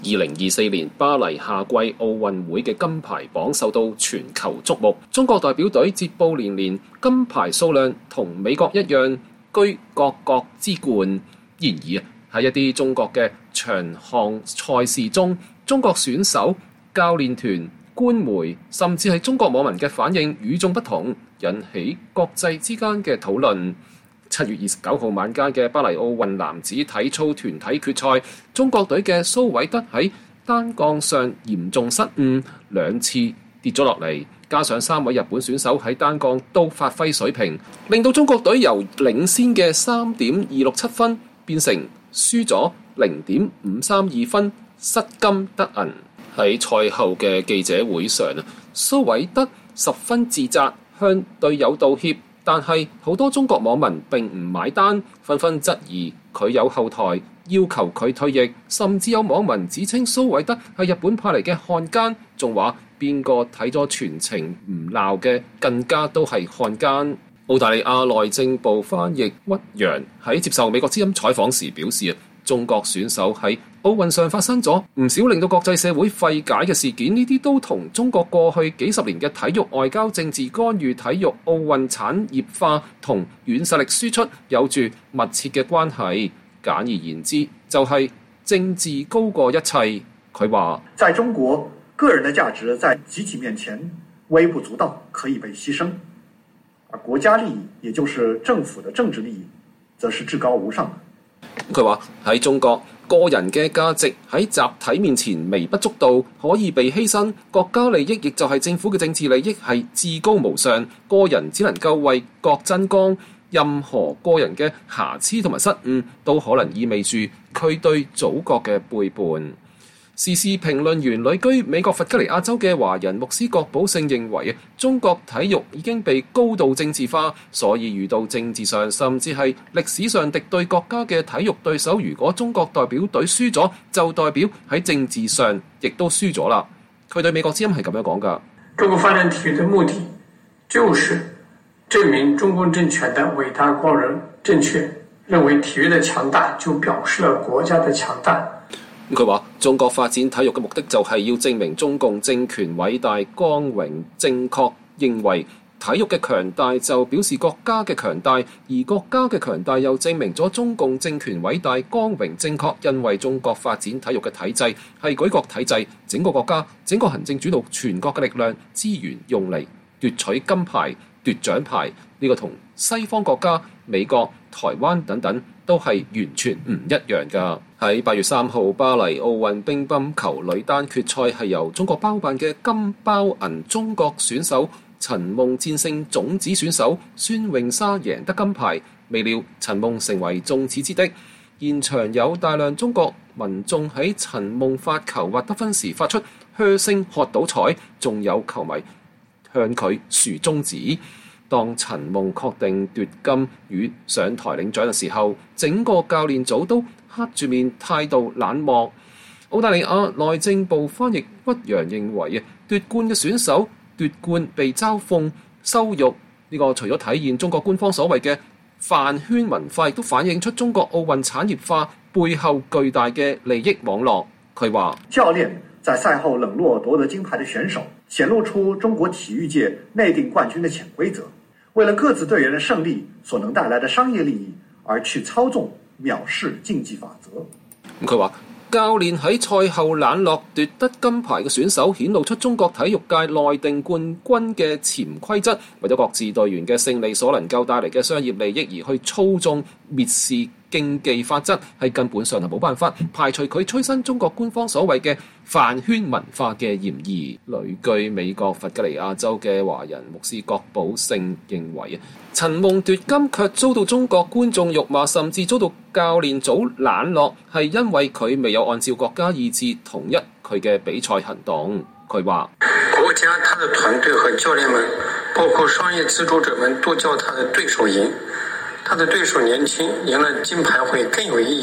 2024年巴黎夏季奧運會嘅金牌榜受到全球矚目，中國代表隊捷報連連，金牌數量同美國一樣居各國之冠。然而喺一啲中國嘅長項賽事中，中國選手、教練團、官媒甚至係中國網民嘅反應與眾不同，引起國際之間嘅討論。7月29號晚間嘅巴黎奧運男子體操團體決賽，中國隊嘅蘇偉德喺單槓上嚴重失誤，2次跌咗落嚟，加上3位日本選手喺單槓都發揮水平，令到中國隊由領先嘅3.267分變成輸咗0.532分，失金得銀。喺賽後嘅記者會上，蘇偉德十分自責，向隊友道歉。但係好多中國網民並唔買單，紛紛質疑佢有後台，要求佢退役，甚至有網民指稱蘇偉德係日本派嚟嘅漢奸，仲話邊個睇咗全程唔鬧嘅，更加都係漢奸。澳大利亞內政部翻譯屈陽喺接受美國之音採訪時表示，中國選手喺奧運上發生咗唔少令到國際社會費解嘅事件，呢啲都同中國過去幾十年嘅體育外交政治干預體育奧運產業化同軟實力輸出有住密切嘅關係。簡而言之，就係政治高過一切。佢話： 在中國，個人的價值在集體面前微不足道，可以被犧牲；而國家利益，也就是政府的政治利益，則是至高無上的。 佢話喺中國，個人嘅價值喺集體面前微不足道，可以被犧牲；國家利益亦就係政府嘅政治利益，係至高無上。個人只能夠為國爭光，任何個人嘅瑕疵同埋失誤，都可能意味住佢對祖國嘅背叛。時事評論員旅居美國弗吉尼亞州嘅華人牧師郭寶勝認為，中國體育已經被高度政治化，所以遇到政治上甚至係歷史上敵對國家嘅體育對手，如果中國代表隊輸咗，就代表喺政治上亦都輸咗啦。佢對美國之音係咁樣講㗎。 中國發展體育的目的就是證明中共政權的偉大光榮正確，認為體育的強大就表示了國家的強大。 佢話：中國發展體育嘅目的就係要證明中共政權偉大、光榮、正確，認為體育嘅強大就表示國家嘅強大，而國家嘅強大又證明咗中共政權偉大、光榮、正確。因為中國發展體育嘅體制係舉國體制，整個國家、整個行政主導全國嘅力量資源用嚟奪取金牌、奪獎牌，呢個同西方國家、美國、台灣等等都係完全唔一樣㗎。喺8月3號巴黎奧運乒乓球女單決賽係由中國包辦嘅金包銀中國選手陳夢戰勝種子選手孫穎莎，贏得金牌。未料陳夢成為眾矢之的，現場有大量中國民眾喺陳夢發球或得分時發出噓聲喝倒彩，仲有球迷向佢豎中指。當陳夢確定奪金與上台領獎嘅時候，整個教練組都黑住面，態度冷漠。澳大利亞內政部翻譯屈陽認為，奪冠嘅選手奪冠被嘲諷羞辱，呢個除咗體現中國官方所謂嘅飯圈文化，亦都反映出中國奧運產業化背後巨大嘅利益網絡。佢話： 教練在賽後冷落奪得金牌的選手，顯露出中國體育界內定冠軍的潛規則，為了各自隊員的勝利所能帶來的商業利益而去操縱藐視競技法則。 佢話教練喺賽後冷落奪得金牌嘅選手，顯露出中國體育界內定冠軍嘅潛規則，為咗各自隊員嘅勝利所能夠帶嚟嘅商業利益而去操縱蔑視競技法則，係根本上係冇辦法排除佢催生中國官方所謂嘅飯圈文化嘅嫌疑。旅居美國弗吉尼亞州嘅華人牧師郭寶勝認為，陳夢奪金卻遭到中國觀眾辱罵，甚至遭到教練組冷落，係因為佢未有按照國家意志統一佢嘅比賽行動。佢話： 國家、他的團隊和教練們，包括商業資助者們，都叫他的對手贏。他的對手年輕，贏了金牌會更有意義。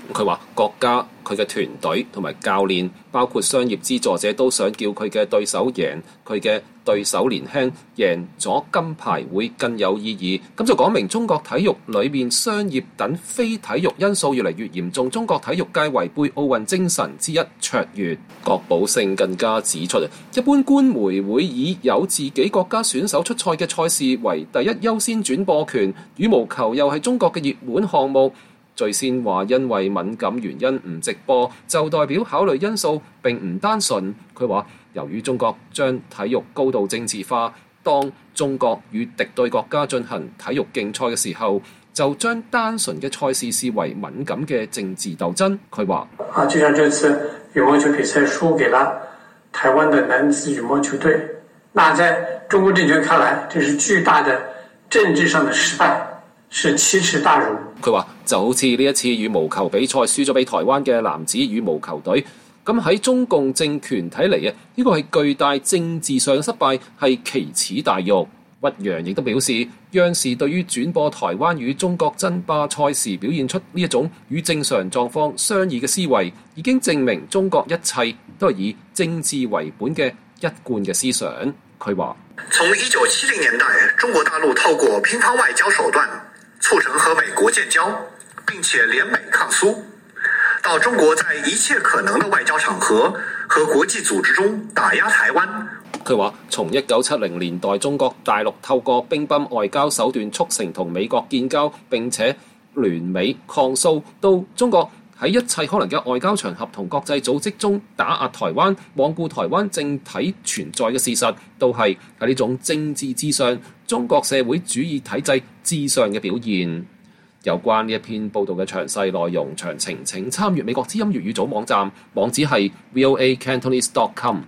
佢話國家、佢嘅團隊同埋教練，包括商業資助者，都想叫佢嘅對手贏，佢嘅對手年輕，贏咗金牌會更有意義。咁就講明中國體育裏面商業等非體育因素越嚟越嚴重，中國體育界違背奧運精神之一卓越。郭寶勝更加指出，一般官媒會以有自己國家選手出賽嘅賽事為第一優先轉播權，羽毛球又係中國嘅熱門項目。最先話因為敏感原因唔直播，就代表考慮因素並唔單純。佢話由於中國將體育高度政治化，當中國與敵對國家進行體育競賽嘅時候，就將單純嘅賽事視為敏感嘅政治鬥爭。佢話就像這次羽毛球比賽輸給了台灣的男子羽毛球隊，那在中國政權看來，這是巨大的政治上的失敗，是奇恥大辱。 佢話就好似呢一次羽毛球比賽輸咗俾台灣嘅男子羽毛球隊，咁喺中共政權睇嚟啊，呢個係巨大政治上嘅失敗，係奇恥大辱。屈陽亦都表示，央視對於轉播台灣與中國爭霸賽事表現出呢一種與正常狀況相異嘅思維，已經證明中國一切都係以政治為本嘅一貫嘅思想。佢話從1970年代中國大陸透過乒乓外交手段促成和美國建交，並且聯美抗蘇，到中國在一切可能的外交場合和國際組織中打壓台灣。 佢話從1970年代中國大陸透過乒乓外交手段促成同美國建交並且聯美抗蘇，到中國喺一切可能嘅外交場合同國際組織中打壓台灣，罔顧台灣正體存在嘅事實，都係喺呢種政治至上、中國社會主義體制至上嘅表現。有關呢一篇報道嘅詳細內容詳情，請參閱美國之音粵語組網站，網址係 voacantonese.com。